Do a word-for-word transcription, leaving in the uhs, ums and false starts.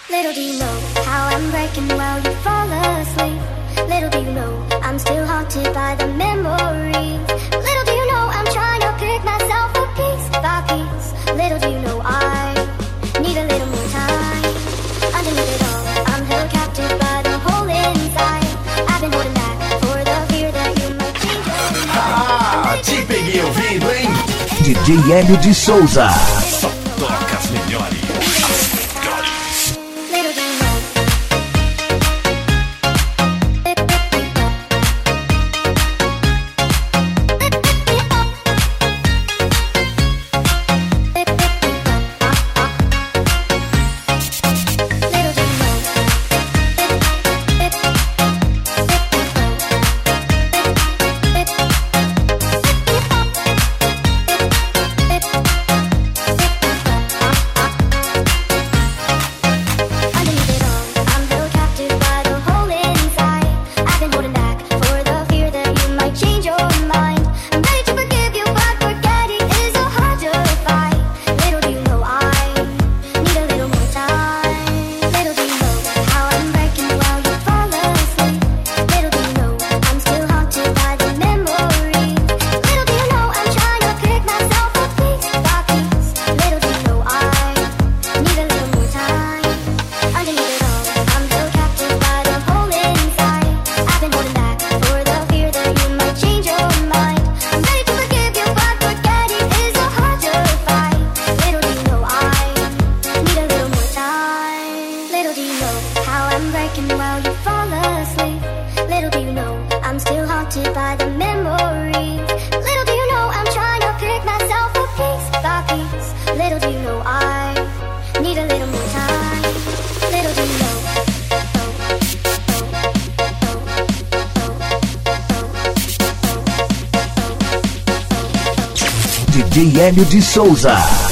Little do you know how I'm breaking while you fall asleep. Little do you know I'm still haunted by the memories. Little do you know I'm trying to pick myself up piece by piece. Little do you know I need a little more time. Underneath it all, I'm held captive by the hole inside. I've been holding back for the fear that you might change your mind. Ah, te peguei ouvindo, hein? D J Hélio de Souza. Só toca as melhores. D J Hélio de Souza.